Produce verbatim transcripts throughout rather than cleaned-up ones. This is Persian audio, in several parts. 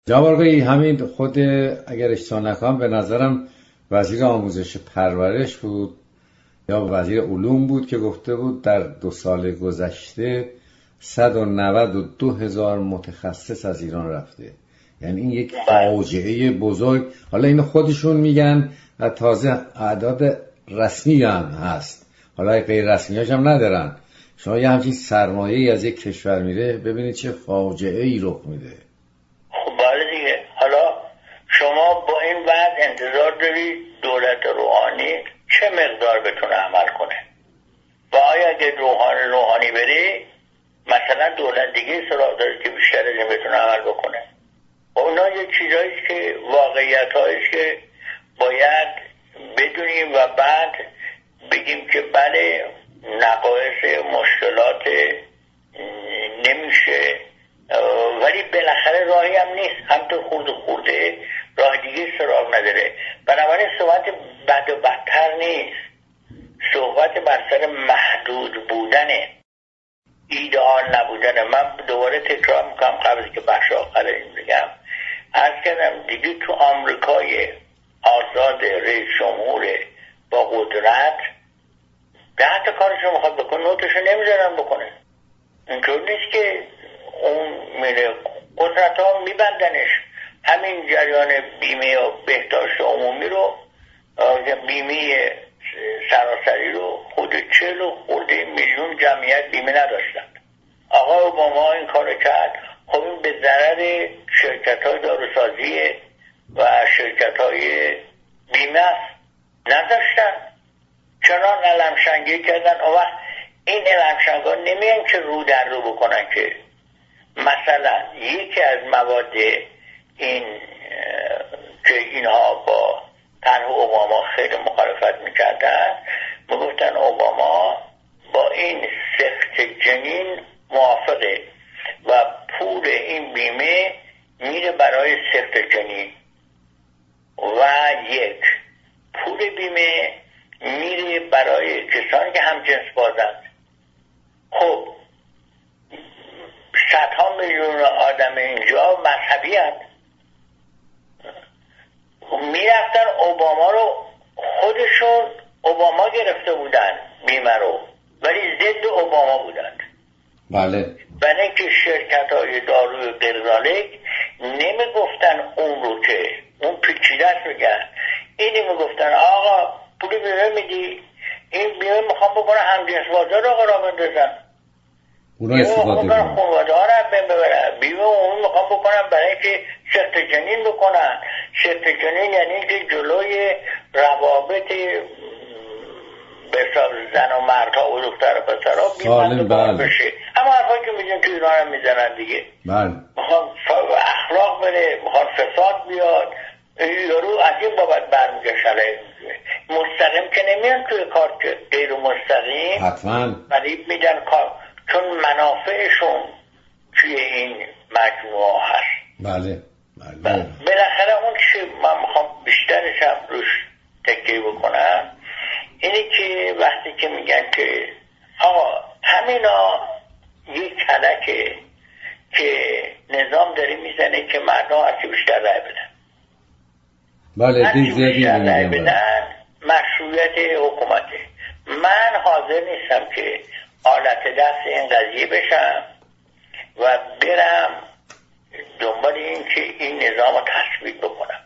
جناب آقای همین خود اگر اشتباه نکنم به نظرم وزیر آموزش پرورش بود یا وزیر علوم بود که گفته بود در دو سال گذشته صد و نود و دو هزار متخصص از ایران رفته. یعنی این یک فاجعه بزرگ. حالا اینو خودشون میگن و تازه اعداد رسمی هم هست، حالا غیر رسمیاش هم ندارن. شما یه همچین سرمایه‌ای از یک کشور میره، ببینید چه فاجعه ای رخ میده. خب بله دیگه. حالا شما با این وضع انتظار دارید دولت روحانی چه مقدار بتونه عمل کنه؟ و آیا اگه روحانی روحانی بری مثلا دولت دیگه سراغ داره که بیشتر از این بتونه عمل بکنه؟ اونا یه چیزاییست که واقعیت هاییست که باید بدونیم و بعد بگیم که بله نقایص مشکلات نمیشه، ولی بالاخره راهی هم نیست، همطور خورده خورده راه دیگه سراغ نداره. بنابراین صحبت بد و بدتر نیست، صحبت بر سر محدود بودنه، ایدئال نبودنه. من دوباره تکرار میکنم قبل که بخش آخر این بگم، عرض کردم دیگه تو آمریکای آزاد رئیس جمهور با قدرت ده تا کارشو میخواد بکنه نوتشو نمیذارن بکنه. اینطور نیست که اون میره قدرت ها میبندنش. همین جریان بیمه و بهداشت عمومی رو، بیمه سراسری رو خود چهل و خورده میلیون جمعیت بیمه نداشتن. آقای اوباما این کارو کرد. خب این به ضرر شرکت های داروسازی و شرکت های بیمه نداشتن، چنان علمشنگی کردن. اون وقت این علمشنگا نمیان که رو در رو بکنن که مثلا یکی از مواد این که اینها با طرح اوباما خیلی مخالفت میکردن، میگفتن اوباما با این سخت جنین موافقه و پول این بیمه میره برای سخت جنین و یک پول بیمه میره برای کسانی که هم جنس بازند. خب صدها میلیون آدم اینجا مذهبی هست، میرفتن اوباما رو، خودشون اوباما گرفته بودن بیمه رو ولی ضد اوباما بودن. بله. برای اینکه شرکت های داروی غیرذالک نمیگفتن اون رو که اون پیچیده‌اش میگن، اینی میگفتن آقا پول بیمه میدی، این بیمه میخوام بکنه همجنس بازار رو قرار بندازن، اونا استفاده کنن خانواده ها رو بین ببرن، بیمه اون میخوام بکنن برای اینکه سخت جنین بکنن. سخت جنین یعنی که جلوی روابط به حساب زن و مردها و دختر و پسرها بیمه بله. بشه. اما حرفایی که میزن تو ایران هم میزنن دیگه، بله. میخوان اخلاق بره، میخوان فساد بیاد، یارو از این بابت برمیگشن. مستقیم که نمیان توی کار، که غیر مستقیم حتما فریب میدن کار، چون منافعشون توی این مجموعه هست. بله بله. بالاخره اون که من میخوام بیشترش هم روش تکیه بکنم اینی که وقتی که میگن که آقا همینا یک کلکه که نظام داره میزنه که مردم هرچی بیشتر رای بدن، بله هرچی بیشتر رای بدن مشروعیت حکومته. من حاضر نیستم که آلت دست این قضیه بشم و برم دنبال این که این نظام رو تثبیت بکنم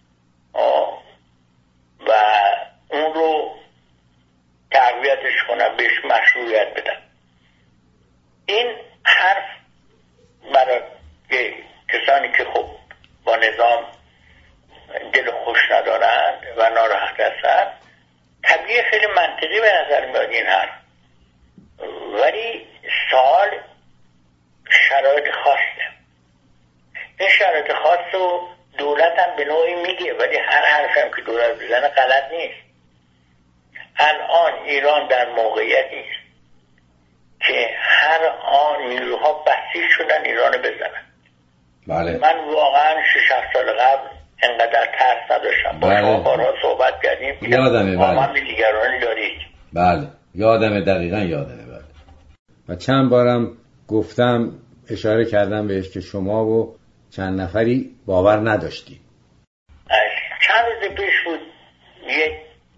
و اون رو تقویتش کنم، بهش مشروعیت بدم. این حرف برای کسانی که خب با نظام دل خوش ندارند و ناراحت هستند طبیعی خیلی منطقی به نظر میاد این حرف، ولی سوال شرایط خاصه. این شرایط خاص رو دولت هم به نوعی میگه، ولی هر حرف هم که دولت بزنه غلط نیست. الان ایران در موقعیتی است که هر آن نیروها بسیج شدن ایران بزنن. بله. من واقعا شش هفت سال قبل انقدر ترس نداشتم. با شما بارها صحبت کردیم، یادمه. واقعا به نگرانی دارید. بله یادمه، دقیقا یادمه. بله. و چند بارم گفتم، اشاره کردم بهش که شما و چند نفری باور نداشتیم. چند روز پیش بود یک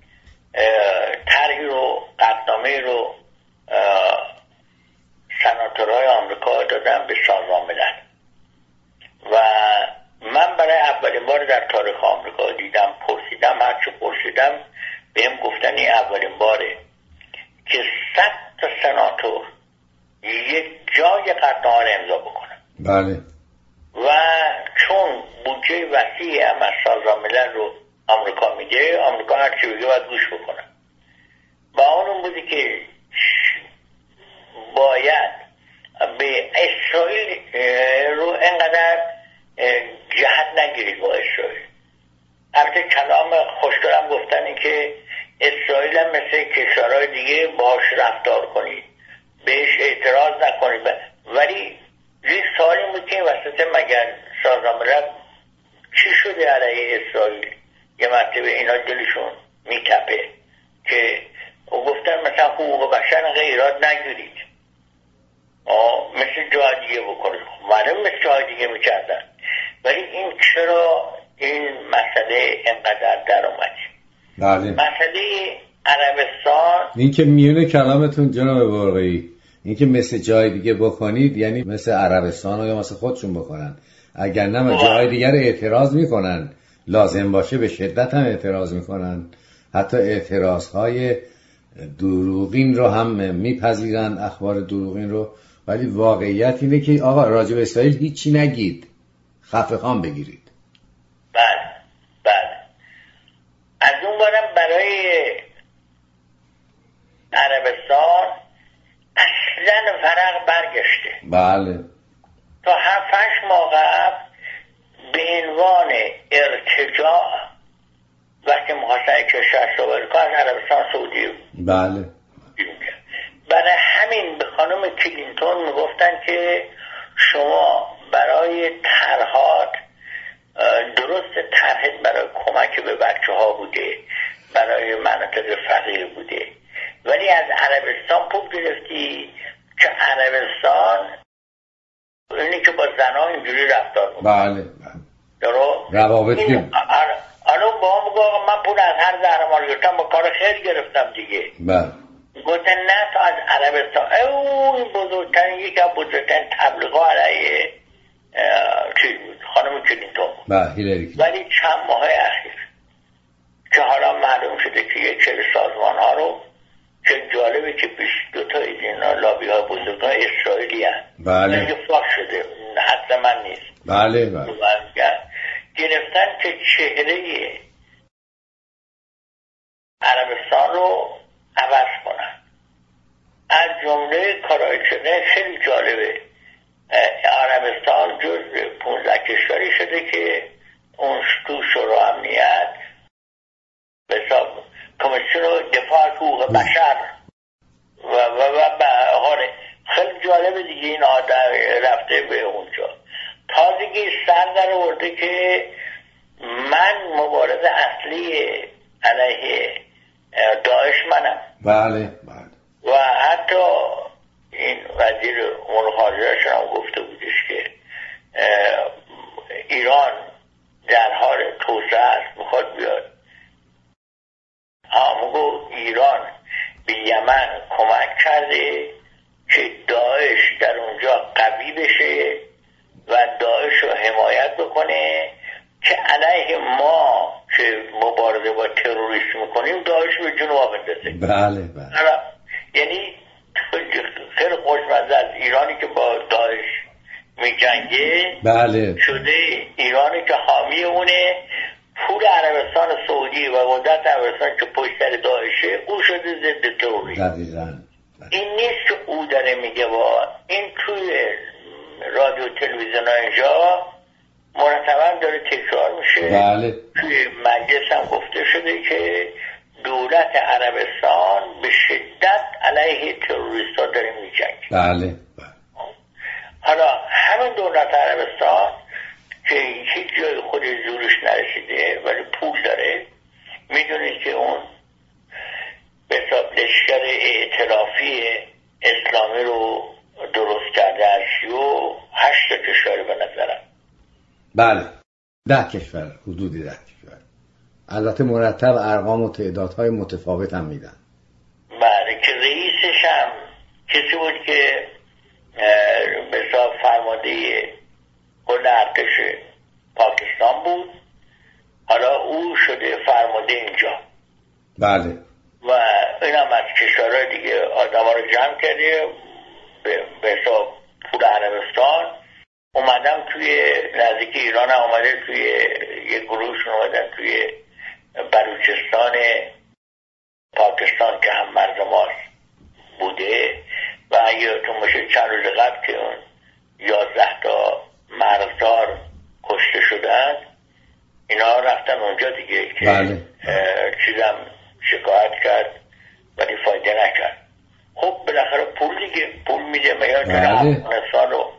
طرحی رو قطعنامه رو سناتورهای آمریکا دادن به سازمان ملل و من برای اولین بار در تاریخ آمریکا دیدم، پرسیدم، هرچی پرسیدم بهم گفتن این اولین باره که صد تا سناتور یک جای قطعنامه رو امضا بکنن. بله. و چون بودجه وسیعی هم از سازمان ملل رو آمریکا میده، آمریکا هرچی بگه باید گوش بکنن. با اون بودی که باید به اسرائیل رو انقدر جهت نگیرید با اسرائیل. البته کلام خوشگلم گفتن این که اسرائیل هم مثل کشورهای دیگه باهاش رفتار کنید، بهش اعتراض نکنید، ولی یک سوالی بود که وسط مگر سازمان ملل چی شده علیه اسرائیل؟ یه مرتبه اینا دلشون میتپه که گفتن مثلا حقوق بشر انقدر ایراد نگیرید، مثل جای دیگه بکنید. معلوم مثل جای دیگه میکردن، ولی این چرا این مسئله انقدر در اومد؟ بله. مسئله عربستان این که میونه کلامتون جناب برقی، این که مثل جای دیگه بکنید یعنی مثل عربستان یا مثل خودشون بکنن، اگر نه جای دیگر اعتراض میکنن، لازم باشه به شدت هم اعتراض میکنن، حتی اعتراضهای دروغین رو هم میپذیرن، اخبار دروغین رو، ولی واقعیت اینه که آقا راجع به اسرائیل هیچی نگید، خفه خان بگیرید. بله بله. از اون برم برای عربستان اصلا فرق برگشته. بله. تا هفتش ماه قبل به عنوان ارتجاع وقتی محاصره کشور سابقا از عربستان سعودی بود. بله. برای همین به خانم کلینتون میگفتن که شما برای طرحات درست طرحت برای کمک به بچه ها بوده، برای مناطق فقیر بوده، ولی از عربستان پول گرفتی که عربستان اینی که با زنها اینجوری رفتار بود. بله. درست؟ روابط که الان با هم بگو من پول از هر زهرمال گرفتم، با کار خیر گرفتم دیگه. بله. گفتن نه تا از عربستان. این بزرگترین یکی از بزرگترین تبلیغات علیه چی بود؟ خانم کلینتون. بله هیلاری. ولی چند ماه اخیر که حالا معلوم شده که یک سری سازمان ها رو که جالبه که بیش دو تا از اینا لابی های بزرگ های اسرائیلی هست. بله. اینکه فاش شده حتی من نیست. بله بله. گرفتن که چهره عربستان رو عوض کنن. از جمله کارهای شده خیلی جالبه. عربستان جز پونزده کشوری شده که اون تو شورای امنیت به حساب کمیسیون دفاع حقوق بشر و و و بهاره. خیلی جالبه دیگه این آدم رفته به اونجا. تازگی سر در آورده که من مبارز اصلی علیه داعش منم. بله بله. و حتی این وزیر امور خارجه هم گفته بودش که ایران در حال توسعه است، میخواد بیاد. همونگو ایران به یمن کمک کرده که داعش در اونجا قوی بشه و داعش رو حمایت بکنه که علیه ما که مبارزه با تروریسم میکنیم داعش به جنوب بندازه. بله بله. یعنی خیلی خوشمزه از ایرانی که با داعش میجنگه بله شده ایرانی که حامی اونه، پول عربستان سعودی و قدرت عربستان که پشت سر داعشه او شده ضد تروریسم. دقیقاً. این نیست که او داره میگه، با این توی رادیو تلویزیون ها اینجا مرتبا داره تکرار میشه. بله. توی مجلس هم گفته شده که دولت عربستان به شدت علیه تروریست ها داره میجنگه. بله بله. حالا همین دولت عربستان که هیچ جای خود زورش نرسیده ولی پول داره، میدونه که اون به حساب لشکر ائتلافی اسلامی رو درست کرده از سی و هشت کشور به نظرم بله، ده کشور، حدود ده کشور. البته مرتب ارقام و تعدادهای متفاوت هم میدن. بله، که رئیسش هم کسی بود که به حساب فرمانده کل ارتش پاکستان بود، حالا او شده فرمانده اینجا. بله. و این هم از کشورهای دیگه آدم ها رو جمع کرده به حساب پول عربستان. اومدم توی نزدیک ایران هم اومده، توی یه گروهشون اومدن توی بلوچستان پاکستان که هم مرز ماست بوده و یادتون باشه چند روز قبل که اون یازده تا مرزدار کشته شدن، اینا رفتن اونجا دیگه که بله. چیزم شکایت کرد ولی فایده نکرد. خب بالاخره پول دیگه، پول میده. میاد که افغانستان رو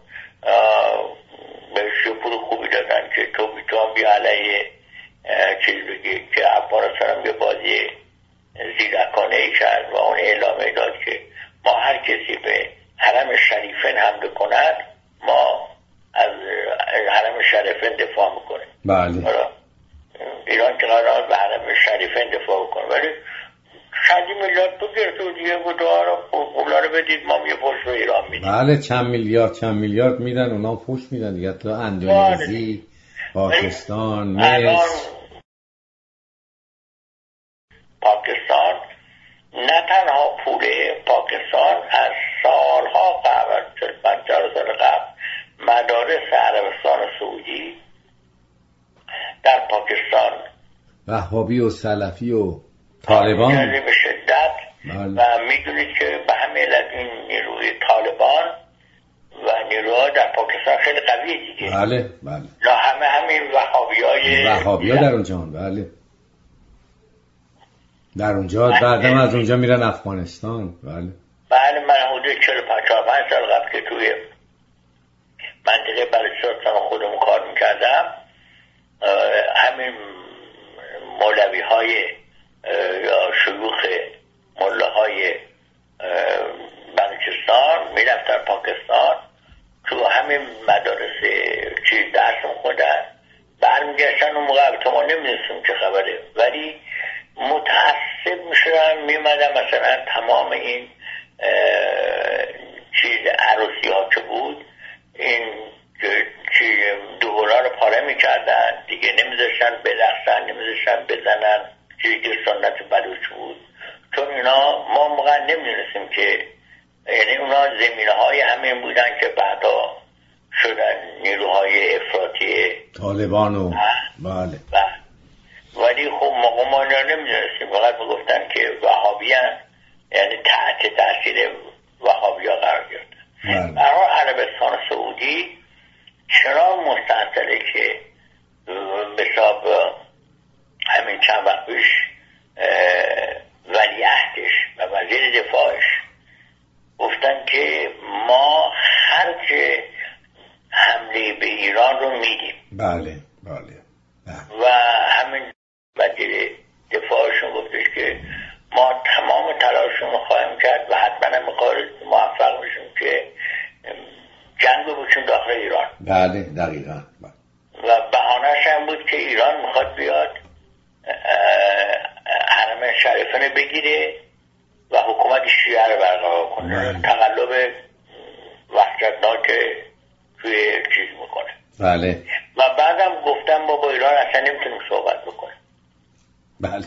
بهش پول خوبی دادن که تو بیتوان بیا علیه چیز بگی که افغانستان هم یه بازی زیرکانه ای کرد و اون اعلامه داد که ما هر کسی به حرم شریفین حمله کند ما از حرم شریفین دفاع میکنه. بله. ایران که قرار به حرم شریفین دفاع کنه ولی چندی میلیارد تو گرفت و دیگه بود اولا رو بدید ما یه پشت به ایران میدیم. بله، چند میلیارد چند میلیارد میدن، اونا پشت میدن دیگه. تو اندونزی، پاکستان، مصر. پاکستان نه تنها پول پاکستان از سالها قبل، پنجاه سال قبل، مدارس عربستان سعودی در پاکستان وهابی و سلفی و طالبان به شدت و میدونید که به همه علت این نیروی طالبان و نیروها در پاکستان خیلی قویه دیگه. بله بله. نه همه همین وهابی های وهابی ها در اونجا. بله در اونجا بعدم از اونجا میرن افغانستان. بله بله. من حدود چهل و پنج سال قبل که توی منطقه بلوچستان خودمون کار میکردم، همین مولوی های یا شیوخ مله های بلوچستان میرفتن پاکستان، تو همین مدارس چیز درس میخوندن، برمیگشتن. اون موقع تو ما نمیدونستیم چه خبره ولی متعصب میشدن، میمدن مثلا تمام این چیز عروسی ها که بود این دوغلا رو پاره میکردن دیگه، نمیذاشتن برقصن، نمیذاشتن بزنن، چیزی که سنت بلوچ بود. چون اینا ما موقع نمیدونستیم که یعنی اونا زمینه های همین بودن که بعدا شدن نیروهای افراطی طالبان و بله. ولی خب موقع ما نمیدونستیم، فقط میگفتن که وهابی هن، یعنی تحت تاثیر وهابی ها قرار گرفتن. برای عربستان سعودی چرا مستحصله که به حساب همین چند وقت پیش ولیعهدش و وزیر دفاعش گفتن که ما خرج حمله به ایران رو میدیم. بله بله. و همین وزیر دفاعشون گفتش که ما تمام تلاشون رو خواهیم کرد و حتما هم موفق میشیم که جنگ رو بکنیم داخل ایران. بله دقیقا. و بهانه‌اش هم بود که ایران میخواد بیاد حرم شریفین بگیره و حکومت شیعه رو برقرار کنه. بله. تقلب وحشتناک توی چیز میکنه. بله. و بعدم گفتم ما با ایران اصلا نمیتونیم صحبت بکنیم. بله.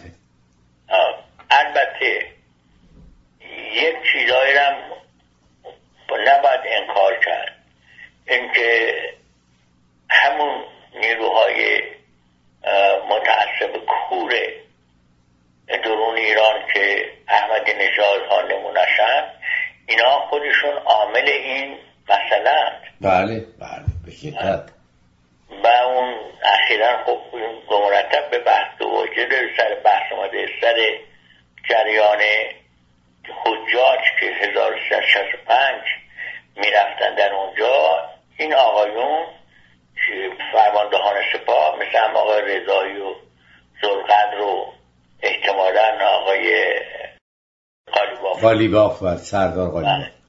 البته یک چیزایی هم نباید انکار کرد، اینکه همون نیروهای متعصب کور درون ایران که احمدی نژاد ها نمونشن، اینا خودشون عامل این مسئله. بله بله به شدت. و اون اخیراً خب مرتب به بحث وجود سر بحث اومده سر جریان حجاج که هزار و سیصد و شصت و پنج میرفتن در اونجا. این آقایون فرماندهان سپاه مثل هم آقای رضایی و ذوالقدر و احتمالاً آقای قالیباف قالیباف و سردار قالیباف